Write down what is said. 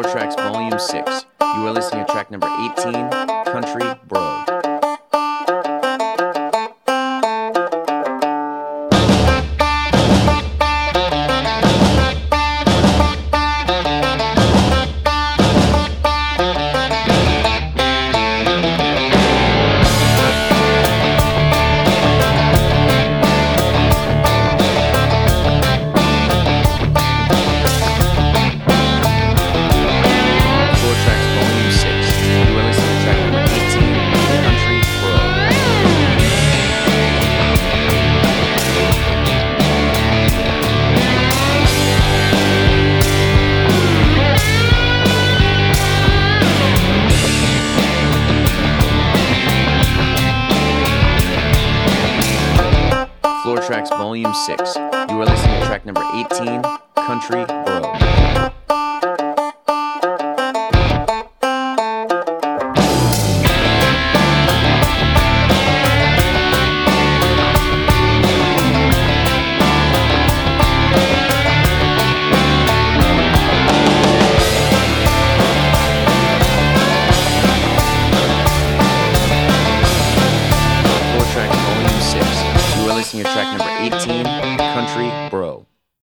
Tracks Volume 6. You are listening to track number 18, Country Bro. Floor Tracks Volume 6. You are listening to track number 18, Country Bro. Listening to track number 18, Country Bro.